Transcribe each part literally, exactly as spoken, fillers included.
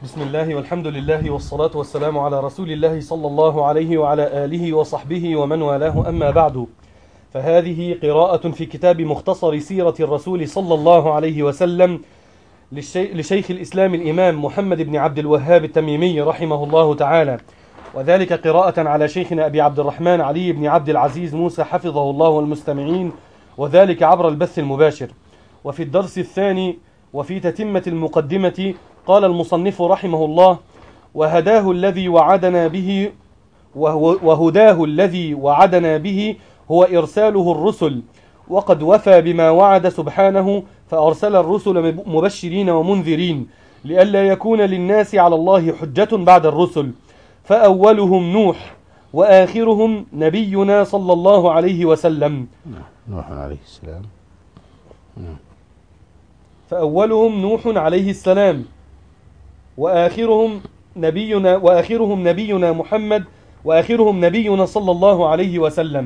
بسم الله والحمد لله والصلاة والسلام على رسول الله صلى الله عليه وعلى آله وصحبه ومن والاه، أما بعد، فهذه قراءة في كتاب مختصر سيرة الرسول صلى الله عليه وسلم لشيخ الإسلام الإمام محمد بن عبد الوهاب التميمي رحمه الله تعالى، وذلك قراءة على شيخنا أبي عبد الرحمن علي بن عبد العزيز موسى حفظه الله والمستمعين، وذلك عبر البث المباشر. وفي الدرس الثاني وفي تتمة المقدمة قال المصنف رحمه الله: وهداه الذي وعدنا به وهداه الذي وعدنا به هو إرساله الرسل، وقد وفى بما وعد سبحانه، فأرسل الرسل مبشرين ومنذرين لئلا يكون للناس على الله حجة بعد الرسل، فأولهم نوح وآخرهم نبينا صلى الله عليه وسلم. نوح عليه السلام. فأولهم نوح عليه السلام، وآخرهم نبينا وآخرهم نبينا محمد، وآخرهم نبينا صلى الله عليه وسلم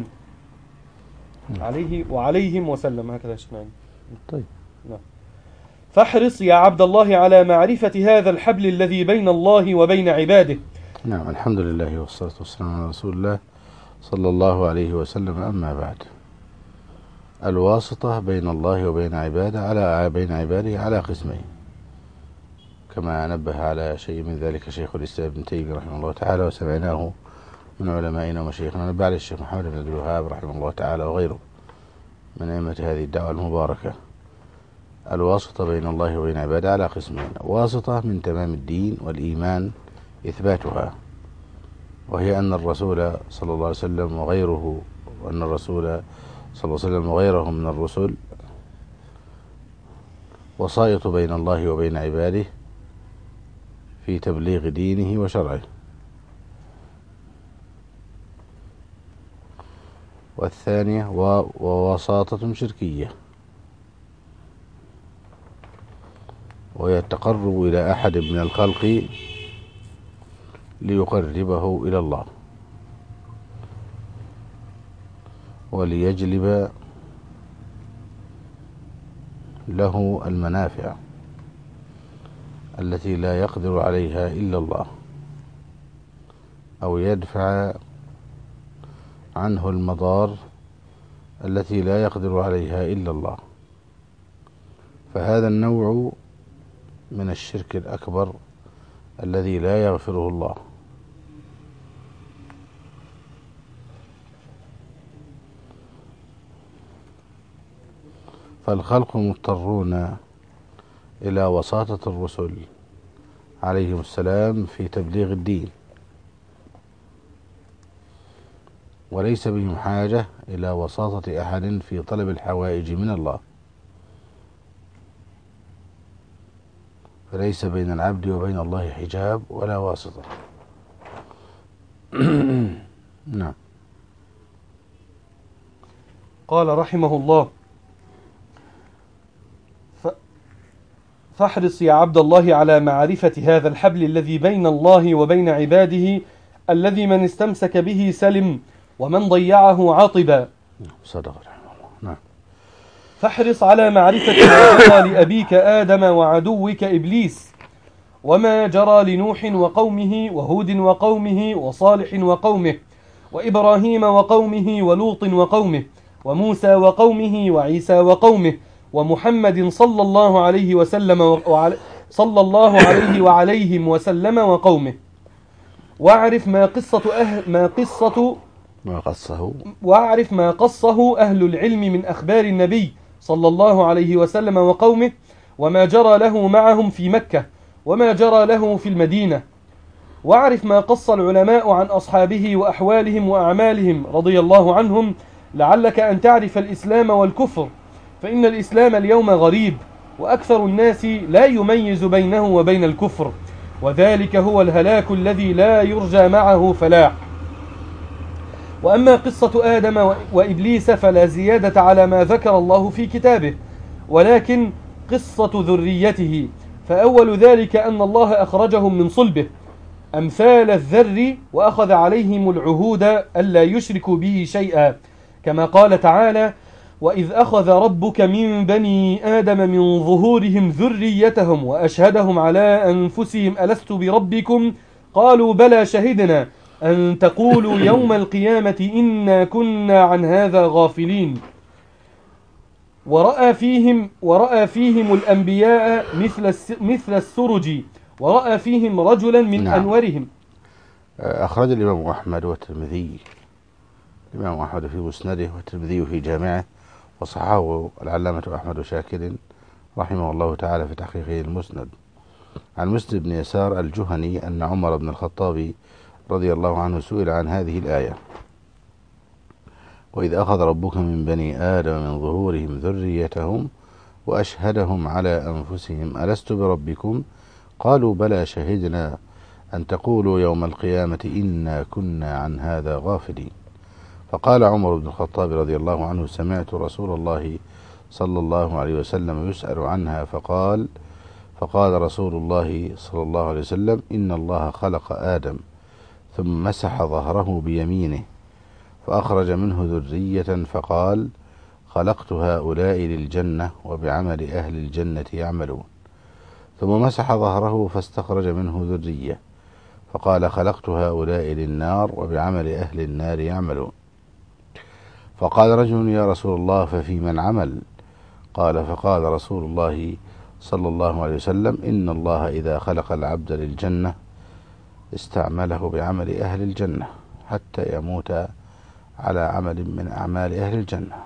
عليه وعليهم وسلم، هكذا شمعين. طيب. نعم. فاحرص يا عبد الله على معرفة هذا الحبل الذي بين الله وبين عباده. نعم، الحمد لله والصلاة والسلام على رسول الله صلى الله عليه وسلم. أما بعد، الواسطة بين الله وبين عباده على بين عباده على قسمين، كما نبه على شيء من ذلك شيخ الإسلام ابن تيمية رحمه الله تعالى، وسمعناه من علمائنا ومشايخنا، نبه على الشيخ محمد بن عبد الوهاب رحمه الله تعالى وغيره من أئمة هذه الدعوة المباركة. الواسطة بين الله وبين عباده على قسمين: واسطة من تمام الدين والإيمان إثباتها، وهي أن الرسول صلى الله عليه وسلم وغيره وأن الرسول صلى الله عليه وسلم وغيره من الرسل وسائط بين الله وبين عباده في تبليغ دينه وشرعه. والثانية ووساطة شركية، وهي التقرب إلى أحد من الخلق ليقربه إلى الله وليجلب له المنافع التي لا يقدر عليها إلا الله، أو يدفع عنه المضار التي لا يقدر عليها إلا الله. فهذا النوع من الشرك الأكبر الذي لا يغفره الله. فالخلق مضطرون إلى وساطة الرسل عليهم السلام في تبليغ الدين، وليس بهم حاجة إلى وساطة أحد في طلب الحوائج من الله، فليس بين العبد وبين الله حجاب ولا واسطة. نعم. قال رحمه الله: فاحرص يا عبد الله على معرفة هذا الحبل الذي بين الله وبين عباده، الذي من استمسك به سلم ومن ضيعه عاطبا. صدق رحمه الله. نعم. فاحرص على معرفة ما جرى لأبيك آدم وعدوك إبليس، وما جرى لنوح وقومه وهود وقومه وصالح وقومه وإبراهيم وقومه ولوط وقومه وموسى وقومه وعيسى وقومه ومحمد صلى الله عليه وسلم وعلى صلى الله عليه وعليهم وسلم وقومه. واعرف ما قصة أهل ما قصة ما قصه واعرف ما قصه أهل العلم من أخبار النبي صلى الله عليه وسلم وقومه، وما جرى له معهم في مكة وما جرى له في المدينة. واعرف ما قص العلماء عن أصحابه وأحوالهم وأعمالهم رضي الله عنهم، لعلك أن تعرف الإسلام والكفر، فإن الإسلام اليوم غريب، وأكثر الناس لا يميز بينه وبين الكفر، وذلك هو الهلاك الذي لا يرجى معه فلاح. وأما قصة آدم وإبليس فلا زيادة على ما ذكر الله في كتابه، ولكن قصة ذريته، فأول ذلك أن الله أخرجهم من صلبه أمثال الذر، وأخذ عليهم العهود ألا يشركوا به شيئا، كما قال تعالى: وإذ أخذ ربك من بني آدم من ظهورهم ذريتهم وأشهدهم على أنفسهم ألست بربكم قالوا بلى شهدنا أن تقولوا يوم القيامة إنا كنا عن هذا غافلين. ورأى فيهم ورأى فيهم الأنبياء مثل مثل السرج ورأى فيهم رجلا من نعم. أنورهم. أخرج الإمام أحمد والترمذي الإمام أحمد في مسنده والترمذي في جامعه وصححه العلامة أحمد شاكر رحمه الله تعالى في تحقيقه المسند عن مسلم بن يسار الجهني أن عمر بن الخطاب رضي الله عنه سئل عن هذه الآية: وإذ أخذ ربك من بني آدم من ظهورهم ذريتهم وأشهدهم على أنفسهم ألست بربكم قالوا بلى شهدنا أن تقولوا يوم القيامة إنا كنا عن هذا غافلين. فقال عمر بن الخطاب رضي الله عنه: سمعت رسول الله صلى الله عليه وسلم يسأل عنها فقال فقال رسول الله صلى الله عليه وسلم: إن الله خلق آدم ثم مسح ظهره بيمينه فأخرج منه ذرية فقال: خلقت هؤلاء للجنة وبعمل أهل الجنة يعملون. ثم مسح ظهره فاستخرج منه ذرية فقال: خلقت هؤلاء للنار وبعمل أهل النار يعملون. فقال رجل: يا رسول الله ففي من عمل؟ قال: فقال رسول الله صلى الله عليه وسلم: إن الله إذا خلق العبد للجنة استعمله بعمل أهل الجنة حتى يموت على عمل من أعمال أهل الجنة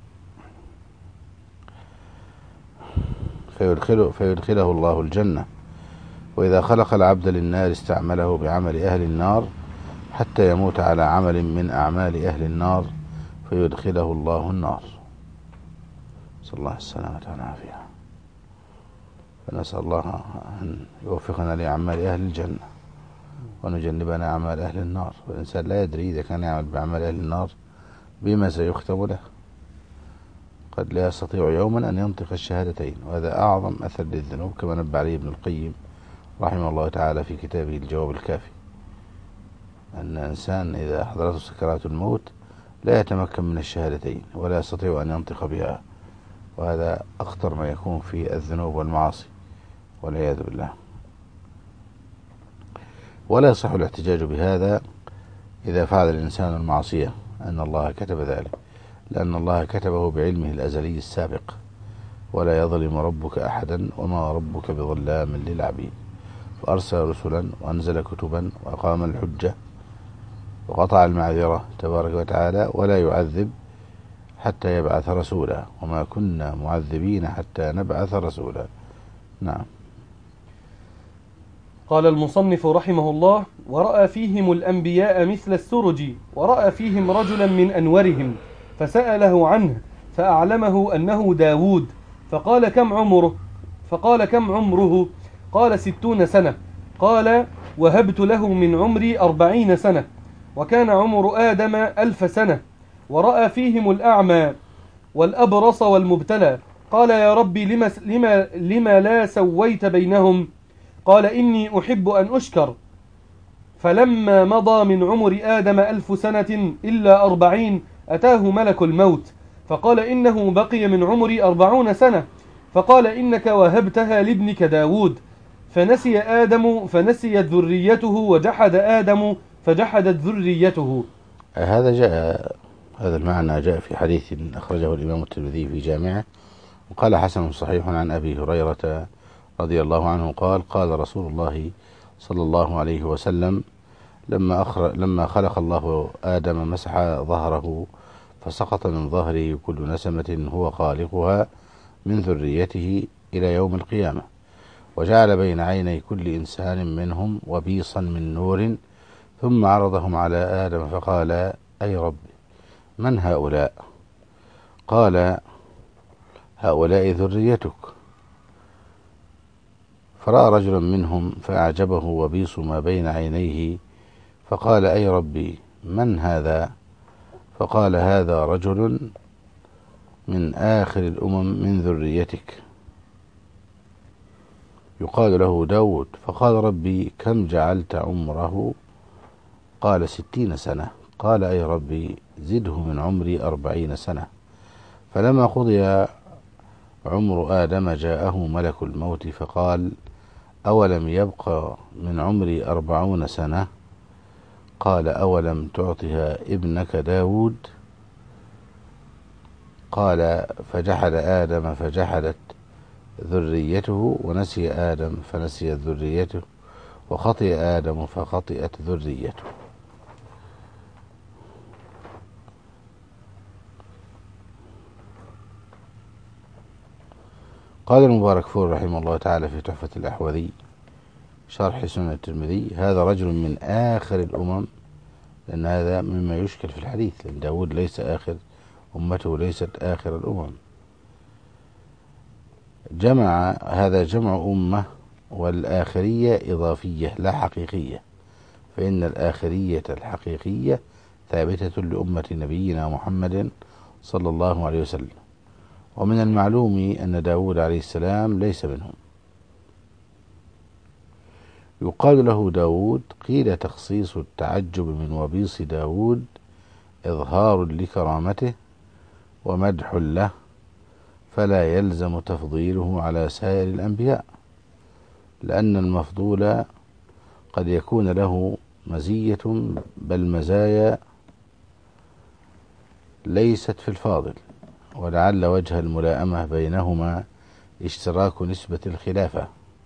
فيدخله, فيدخله الله الجنة، وإذا خلق العبد للنار استعمله بعمل أهل النار حتى يموت على عمل من أعمال أهل النار فيدخله الله النار. صلى الله السلامة والعافية. فنسأل الله أن يوفقنا لأعمال أهل الجنة ونجنبنا أعمال أهل النار. والإنسان لا يدري إذا كان يعمل بأعمال أهل النار بما سيختم له، قد لا يستطيع يوما أن ينطق الشهادتين، وهذا أعظم أثر للذنوب كما نبه عليه ابن القيم رحمه الله تعالى في كتابه الجواب الكافي، أن الإنسان إذا حضرته سكرات الموت لا يتمكن من الشهادتين ولا يستطيع أن ينطق بها، وهذا أخطر ما يكون في الذنوب والمعاصي والعياذ بالله. ولا يصح الاحتجاج بهذا إذا فعل الإنسان المعصية أن الله كتب ذلك، لأن الله كتبه بعلمه الأزلي السابق، ولا يظلم ربك أحدا وما ربك بظلام للعبيد. فأرسل رسلا وأنزل كتبا وأقام الحجة وقطع المعذرة تبارك وتعالى، ولا يعذب حتى يبعث رسولا، وما كنا معذبين حتى نبعث رسولا. نعم. قال المصنف رحمه الله: ورأى فيهم الأنبياء مثل السرج ورأى فيهم رجلا من أنورهم فسأله عنه فأعلمه أنه داود، فقال: كم عمره؟ فقال: كم عمره؟ قال: ستون سنة. قال: وهبت له من عمري أربعين سنة، وكان عمر آدم ألف سنة. ورأى فيهم الأعمى والأبرص والمبتلى. قال: يا ربي لما, لما, لما لا سويت بينهم؟ قال: إني أحب أن أشكر. فلما مضى من عمر آدم ألف سنة إلا أربعين أتاه ملك الموت فقال: إنه بقي من عمري أربعون سنة. فقال: إنك وهبتها لابنك داود. فنسي آدم فنسيت ذريته، وجحد آدم فجحدت ذريته. هذا جاء هذا المعنى جاء في حديث أخرجه الإمام الترمذي في جامعه، وقال حسن صحيح عن أبي هريرة رضي الله عنه قال: قال رسول الله صلى الله عليه وسلم: لما, أخر لما خلق الله آدم مسح ظهره فسقط من ظهره كل نسمة هو خالقها من ذريته إلى يوم القيامة، وجعل بين عيني كل إنسان منهم وبيصا من نور، ثم عرضهم على آدم فقال: أي رب من هؤلاء؟ قال: هؤلاء ذريتك. فرأى رجلا منهم فأعجبه وبيص ما بين عينيه، فقال: أي ربي من هذا؟ فقال: هذا رجل من آخر الأمم من ذريتك يقال له داود. فقال: ربي كم جعلت عمره؟ قال: ستين سنة. قال: أي ربي زده من عمري أربعين سنة. فلما قضي عمر آدم جاءه ملك الموت فقال: أولم يبق من عمري أربعون سنة؟ قال: أولم تعطها ابنك داود؟ قال: فجحد آدم فجحدت ذريته، ونسي آدم فنسيت ذريته، وخطئ آدم فخطئت ذريته. قال المباركفور رحمه الله تعالى في تحفة الأحوذي شرح سنن الترمذي: هذا رجل من آخر الأمم، لأن هذا مما يشكل في الحديث، لأن داود ليس آخر، أمته ليست آخر الأمم. جمع هذا جمع أمة، والآخرية إضافية لا حقيقية، فإن الآخرية الحقيقية ثابتة لأمة نبينا محمد صلى الله عليه وسلم. ومن المعلوم أن داود عليه السلام ليس منهم. يقال له داود، قيل تخصيص التعجب من وبيص داود إظهار لكرامته ومدح له، فلا يلزم تفضيله على سائر الأنبياء، لأن المفضول قد يكون له مزية، بل مزايا ليست في الفاضل، ولعل وجه الملائمة بينهما اشتراك نسبة الخلافة،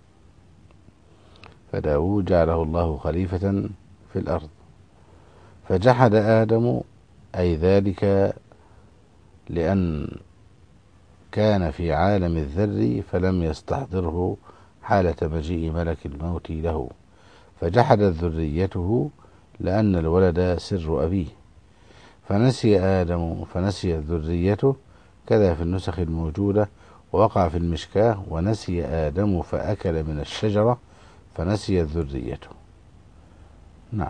فداود جعله الله خليفة في الأرض. فجحد آدم أي ذلك لأن كان في عالم الذر فلم يستحضره حالة مجيء ملك الموت له، فجحدت ذريته لأن الولد سر أبيه، فنسي آدم فنسيت ذريته، كذا في النسخ الموجودة، ووقع في المشكاة: ونسي آدم فأكل من الشجرة فنسيت ذريته. نعم.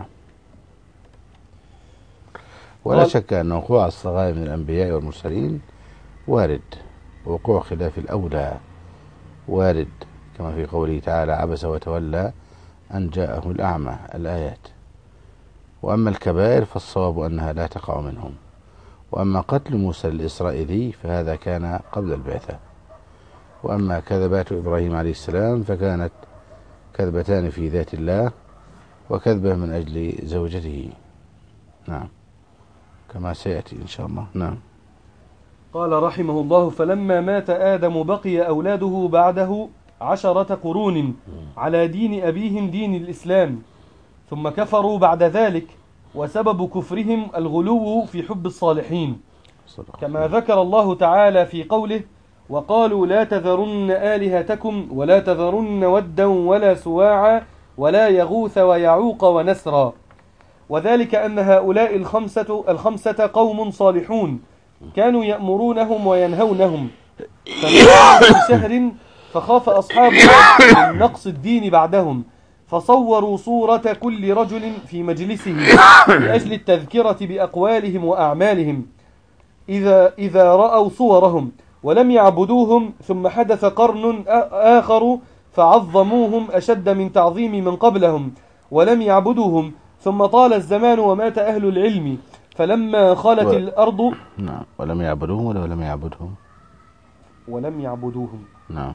ولا شك أن وقوع الصغائر من الأنبياء والمرسلين وارد، ووقوع خلاف الأولى وارد، كما في قوله تعالى: عبس وتولى أن جاءه الأعمى، الآيات. وأما الكبائر فالصواب أنها لا تقع منهم. وأما قتل موسى الإسرائيلي فهذا كان قبل البعثة. وأما كذبات إبراهيم عليه السلام فكانت كذبتان في ذات الله، وكذبة من أجل زوجته. نعم، كما سيأتي إن شاء الله. نعم. قال رحمه الله: فلما مات آدم بقي أولاده بعده عشرة قرون على دين أبيهم دين الإسلام، ثم كفروا بعد ذلك، وسبب كفرهم الغلو في حب الصالحين، كما ذكر الله تعالى في قوله: وقالوا لا تذرن آلهتكم ولا تذرن ودا ولا سواعا ولا يغوث ويعوق ونسرا. وذلك أن هؤلاء الخمسة, الخمسة قوم صالحون كانوا يأمرونهم وينهونهم، فماتوا في شهر فخاف أصحابها من نقص الدين بعدهم، فصوروا صورة كل رجل في مجلسه لأجل التذكرة بأقوالهم وأعمالهم إذا, إذا رأوا صورهم، ولم يعبدوهم. ثم حدث قرن آخر فعظموهم أشد من تعظيم من قبلهم ولم يعبدوهم. ثم طال الزمان ومات أهل العلم، فلما خلت و... الأرض. نعم. ولم يعبدوهم ولا ولم يعبدهم ولم يعبدوهم. نعم.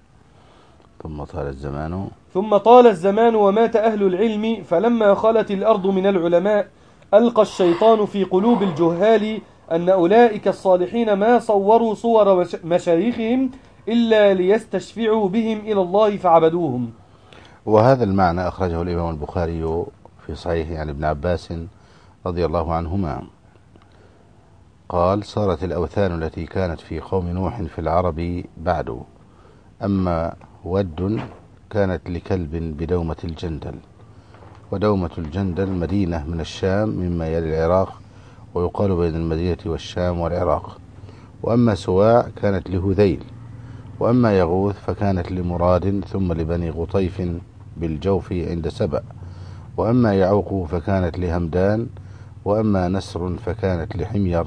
ثم طال الزمان ثم طال الزمان ومات أهل العلم، فلما خلت الأرض من العلماء ألقى الشيطان في قلوب الجهال أن أولئك الصالحين ما صوروا صور مشايخهم إلا ليستشفعوا بهم إلى الله فعبدوهم. وهذا المعنى أخرجه الإمام البخاري في صحيحه عن ابن عباس رضي الله عنهما قال: صارت الأوثان التي كانت في قوم نوح في العرب بعد، أما ود كانت لكلب بدومة الجندل، ودومة الجندل مدينة من الشام مما يلي العراق، ويقال بين المدينة والشام والعراق. وأما سواع كانت لهذيل، وأما يغوث فكانت لمراد ثم لبني غطيف بالجوف عند سبأ، وأما يعوق فكانت لهمدان، وأما نسر فكانت لحمير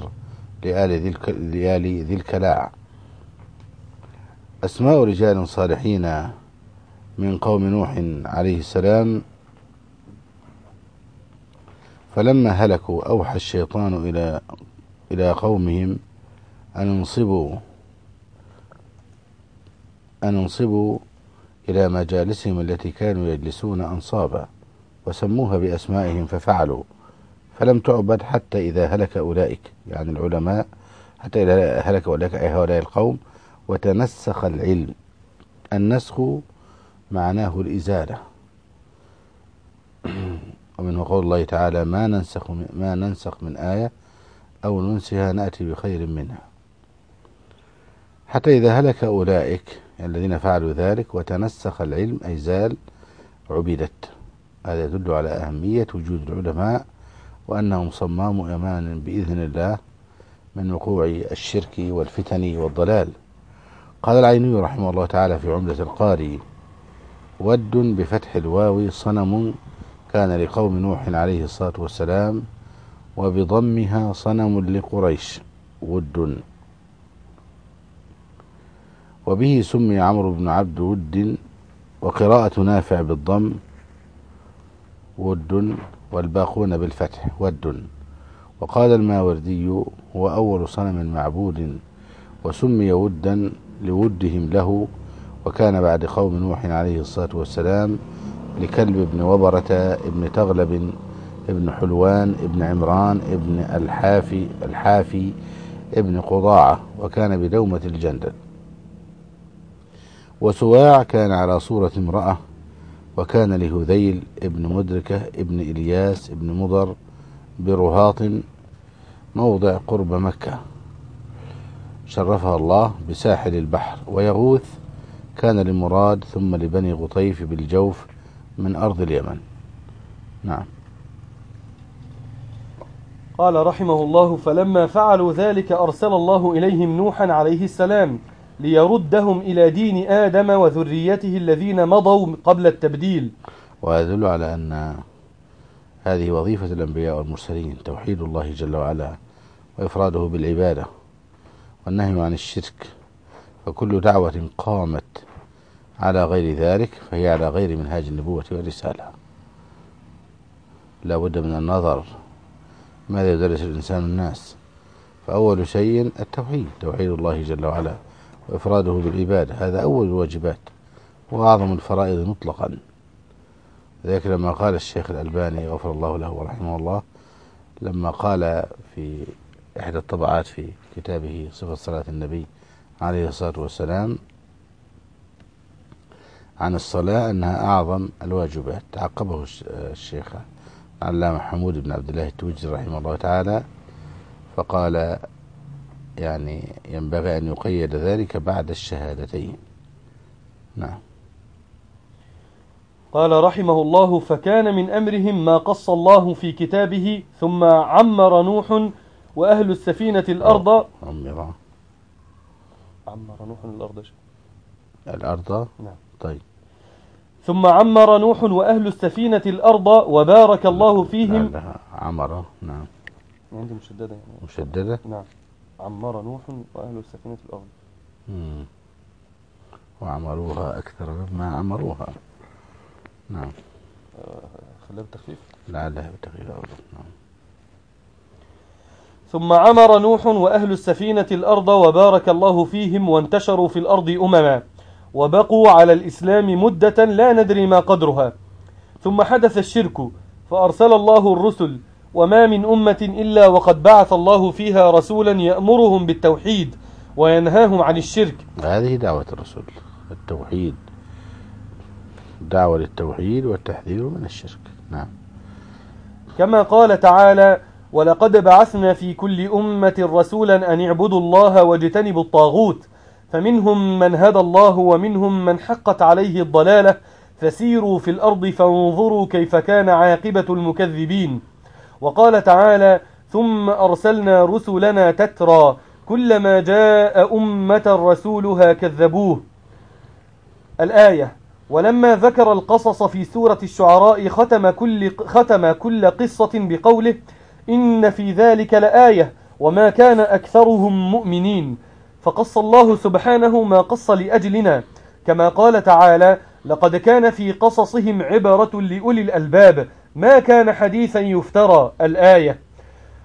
لآل ذي الكلاع. أسماء رجال صالحين من قوم نوح عليه السلام. فلما هلكوا أوحى الشيطان إلى إلى قومهم أن انصبوا أن انصبوا إلى مجالسهم التي كانوا يجلسون أنصابا وسموها بأسمائهم ففعلوا، فلم تعبد حتى إذا هلك أولئك، يعني العلماء، حتى إذا هلك أولئك أي هؤلاء القوم، وتنسخ العلم. النسخ معناه الإزالة، ومنه قول الله تعالى ما ننسخ ما ننسخ من آية أو ننسها نأتي بخير منها. حتى إذا هلك أولئك الذين فعلوا ذلك وتنسخ العلم أي زال عبدت. هذا يدل على أهمية وجود العلماء وأنهم صمام أمان بإذن الله من وقوع الشرك والفتن والضلال. قال العيني رحمه الله تعالى في عمدة القاري: ود بفتح الواو صنم كان لقوم نوح عليه الصلاة والسلام، وبضمها صنم لقريش ود. وبه سمي عمرو بن عبد ود، وقراءة نافع بالضم ود، والباقون بالفتح ود. وقال الماوردي: هو أول صنم معبود، وسمي ودا لودهم له، وكان بعد قوم نوح عليه الصلاة والسلام لكلب بن وبرة ابن تغلب ابن حلوان ابن عمران ابن الحافي الحافي ابن قضاعة، وكان بدومة الجندل. وسواع كان على صورة امرأة، وكان لهذيل ابن مدركة ابن إلياس ابن مضر برهاط موضع قرب مكة شرفها الله بساحل البحر. ويغوث كان لمراد ثم لبني غطيف بالجوف من أرض اليمن. نعم. قال رحمه الله: فلما فعلوا ذلك أرسل الله إليهم نوحا عليه السلام ليردهم إلى دين آدم وذريته الذين مضوا قبل التبديل. ويدل على أن هذه وظيفة الأنبياء والمرسلين، توحيد الله جل وعلا وإفراده بالعبادة والنهي عن الشرك. فكل دعوة قامت على غير ذلك فهي على غير منهاج النبوة والرسالة. لا بد من النظر ماذا يدرس الإنسان الناس. فأول شيء التوحيد، توحيد الله جل وعلا وإفراده بالعبادة، هذا أول الواجبات وأعظم الفرائض مطلقا. ذلك لما قال الشيخ الألباني غفر الله له ورحمه الله، لما قال في إحدى الطبعات في كتابه صفة صلاة النبي عليه الصلاة والسلام عن الصلاة أنها أعظم الواجبات، عقبه الشيخ العلامة حمود بن عبد الله التوجي رحمه الله تعالى فقال يعني ينبغي أن يقيد ذلك بعد الشهادتين. نعم. قال رحمه الله: فكان من أمرهم ما قص الله في كتابه، ثم عمر نوح وأهل السفينة الأرض. عمر عمر نوح الأرض الأرض. نعم. طيب. ثم عمر نوح وأهل السفينة الأرض وبارك الله فيهم. عمر. نعم. عندي مشددة يعني. مشددة. نعم. عمر نوح وأهل السفينة الأرض. مم. وعمروها أكثر مما عمروها. نعم. خليها بالتخفيف. لعلها بالتخفيف. نعم. ثم عمر نوح وأهل السفينة الأرض وبارك الله فيهم وانتشروا في الأرض أمما وبقوا على الإسلام مدة لا ندري ما قدرها. ثم حدث الشرك فأرسل الله الرسل، وما من أمة إلا وقد بعث الله فيها رسولا يأمرهم بالتوحيد وينهاهم عن الشرك. هذه دعوة الرسول، التوحيد، دعوة للتوحيد والتحذير من الشرك. نعم. كما قال تعالى: ولقد بعثنا في كل أمة رسولا أن اعبدوا الله واجتنبوا الطاغوت، فمنهم من هدى الله ومنهم من حقت عليه الضلالة، فسيروا في الأرض فانظروا كيف كان عاقبة المكذبين. وقال تعالى: ثم أرسلنا رسلنا تترى كلما جاء أمة رسولها كذبوه. الآية. ولما ذكر القصص في سورة الشعراء ختم كل, ختم كل قصة بقوله: إن في ذلك لآية وما كان أكثرهم مؤمنين. فقص الله سبحانه ما قص لأجلنا، كما قال تعالى: لقد كان في قصصهم عبرة لأولي الألباب ما كان حديثا يفترى. الآية.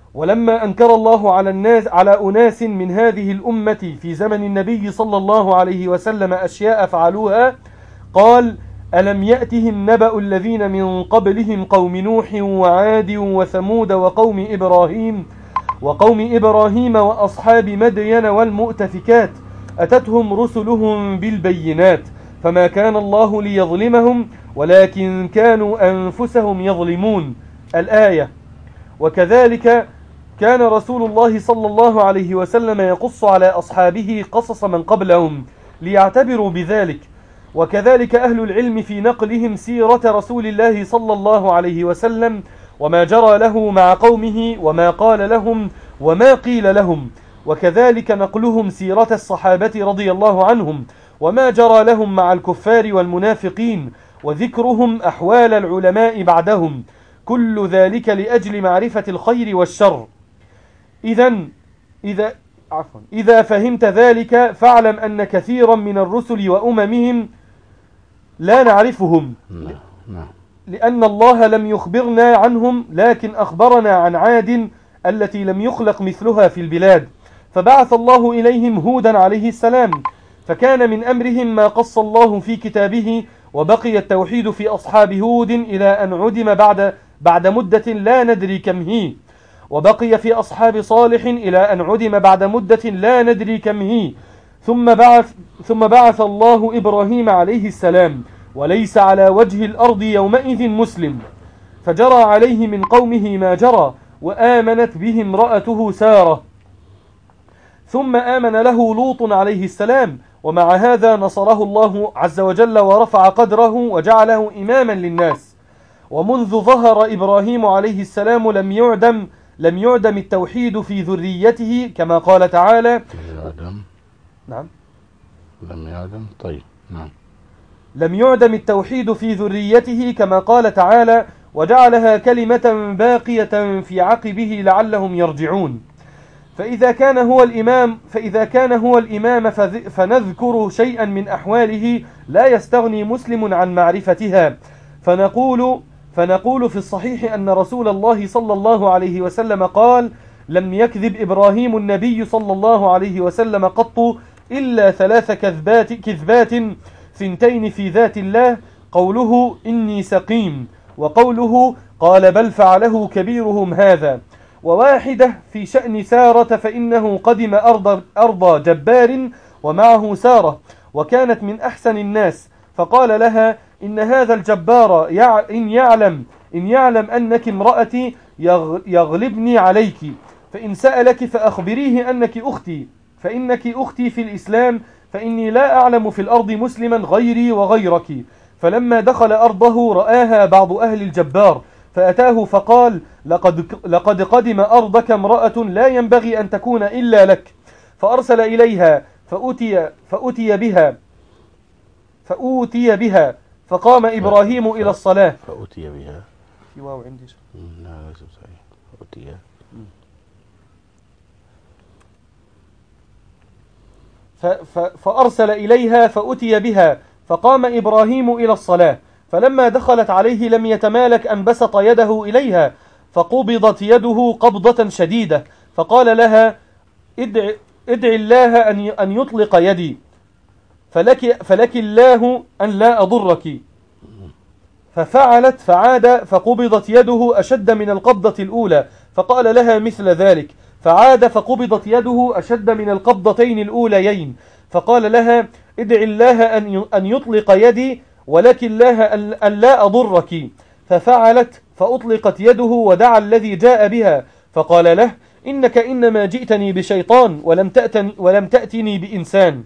ولما أنكر الله على الناس على أناس من هذه الأمة في زمن النبي صلى الله عليه وسلم أشياء فعلوها قال: ألم يأتهم نبأ الذين من قبلهم قوم نوح وعاد وثمود وقوم إبراهيم وقوم إبراهيم وأصحاب مدين والمؤتفكات أتتهم رسلهم بالبينات فما كان الله ليظلمهم ولكن كانوا أنفسهم يظلمون. الآية. وكذلك كان رسول الله صلى الله عليه وسلم يقص على أصحابه قصص من قبلهم ليعتبروا بذلك. وكذلك أهل العلم في نقلهم سيرة رسول الله صلى الله عليه وسلم وما جرى له مع قومه وما قال لهم وما قيل لهم. وكذلك نقلهم سيرة الصحابة رضي الله عنهم وما جرى لهم مع الكفار والمنافقين وذكرهم أحوال العلماء بعدهم، كل ذلك لأجل معرفة الخير والشر. إذن إذا عفوا إذا فهمت ذلك فاعلم أن كثيرا من الرسل وأممهم لا نعرفهم، لأن الله لم يخبرنا عنهم لكن أخبرنا عن عاد التي لم يخلق مثلها في البلاد، فبعث الله إليهم هودا عليه السلام، فكان من أمرهم ما قص الله في كتابه، وبقي التوحيد في أصحاب هود إلى أن عدم بعد بعد مدة لا ندري كم هي، وبقي في أصحاب صالح إلى أن عدم بعد مدة لا ندري كم هي، ثم بعث ثم بعث الله إبراهيم عليه السلام، وليس على وجه الأرض يومئذ مسلم، فجرى عليه من قومه ما جرى، وآمنت به امرأته سارة، ثم آمن له لوط عليه السلام، ومع هذا نصره الله عز وجل ورفع قدره وجعله إماما للناس. ومنذ ظهر إبراهيم عليه السلام لم يعدم لم يعدم التوحيد في ذريته كما قال تعالى. يعدم. نعم. لم يعدم. طيب. نعم. لم يعدم التوحيد في ذريته كما قال تعالى: وجعلها كلمة باقية في عقبه لعلهم يرجعون. فإذا كان هو الإمام فإذا كان هو الإمام فنذكر شيئا من أحواله لا يستغني مسلم عن معرفتها، فنقول فنقول في الصحيح أن رسول الله صلى الله عليه وسلم قال: لم يكذب إبراهيم النبي صلى الله عليه وسلم قط إلا ثلاث كذبات كذبات ثنتين في ذات الله، قوله إني سقيم، وقوله قال بل فعله كبيرهم هذا، وواحدة في شأن سارة فإنه قدم أرض, أرض جبار ومعه سارة وكانت من أحسن الناس، فقال لها إن هذا الجبار إن يعلم, إن يعلم أنك امرأتي يغلبني عليك، فإن سألك فأخبريه أنك أختي، فإنك أختي في الإسلام، فإني لا أعلم في الأرض مسلما غيري وغيرك. فلما دخل أرضه رآها بعض أهل الجبار فأتاه فقال: لقد, لقد قدم أرضك امرأة لا ينبغي أن تكون إلا لك، فأرسل إليها فأتي, فأتي بها فأوتي بها فقام إبراهيم ف... إلى الصلاة. فأتي بها في واو عندي لا ليس صحيح. فأتي ف... ف... فأرسل إليها فأتي بها فقام إبراهيم إلى الصلاة، فلما دخلت عليه لم يتمالك أن بسط يده إليها، فقبضت يده قبضة شديدة، فقال لها: ادع, ادع الله أن يطلق يدي، فلك, فلك الله أن لا أضرك. ففعلت فعاد فقبضت يده أشد من القبضة الأولى، فقال لها مثل ذلك، فعاد فقبضت يده أشد من القبضتين الأوليين، فقال لها: ادع الله أن يطلق يدي ولكن الله أن لا أضرك. ففعلت فأطلقت يده ودعا الذي جاء بها، فقال له: إنك إنما جئتني بشيطان ولم تأتني, ولم تأتني بإنسان.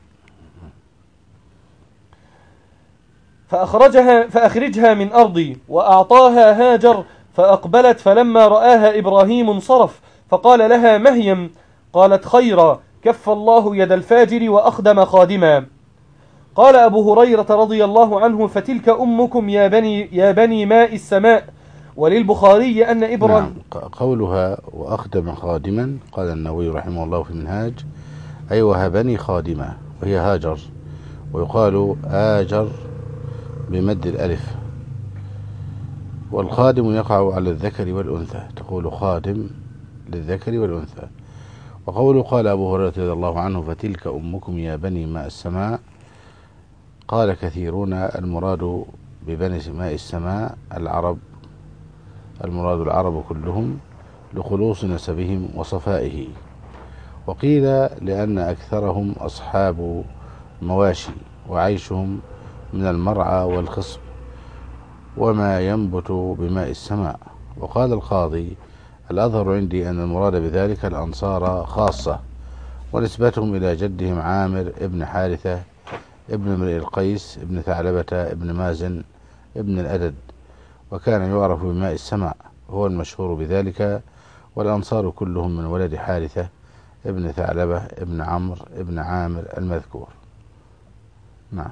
فأخرجها, فأخرجها من أرضي، وأعطاها هاجر فأقبلت، فلما رآها إبراهيم انصرف، فقال لها: مهيم؟ قالت: خيرا، كف الله يد الفاجر وأخدم خادما. قال أبو هريرة رضي الله عنه: فتلك أمكم يا بني, يا بني ماء السماء. وللبخاري أن إبراهيم نعم. قولها وأخدم خادما قال النووي رحمه الله في المنهاج: أي وهبني خادمة، وهي هاجر، ويقال آجر بمد الألف، والخادم يقع على الذكر والأنثى، تقول خادم للذكر والأنثى. وقوله قال أبو هريرة رضي الله عنه فتلك أمكم يا بني ماء السماء، قال كثيرون المراد ببني ماء السماء العرب، المراد العرب كلهم لخلوص نسبهم وصفائه. وقيل لأن أكثرهم أصحاب مواشي وعيشهم من المرعى والخصب وما ينبت بماء السماء. وقال القاضي الأظهر عندي أن المراد بذلك الأنصار خاصة، ونسبتهم إلى جدهم عامر ابن حارثة ابن امرئ القيس ابن ثعلبة ابن مازن ابن الأدد، وكان يعرف بماء السماء، هو المشهور بذلك. والأنصار كلهم من ولد حارثة ابن ثعلبة ابن عمرو ابن عامر المذكور. نعم.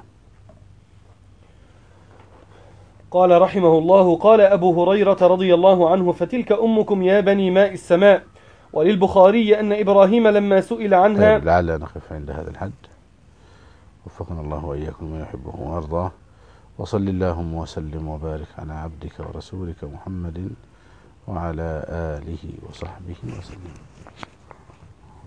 قال رحمه الله: قال أبو هريرة رضي الله عنه فتلك أمكم يا بني ماء السماء. وللبخاري أن إبراهيم لما سئل عنها. طيب لعل نقف عند هذا الحد، وفقنا الله وإياكم ما يحبه ويرضاه، وصل اللهم وسلم وبارك على عبدك ورسولك محمد وعلى آله وصحبه وسلم.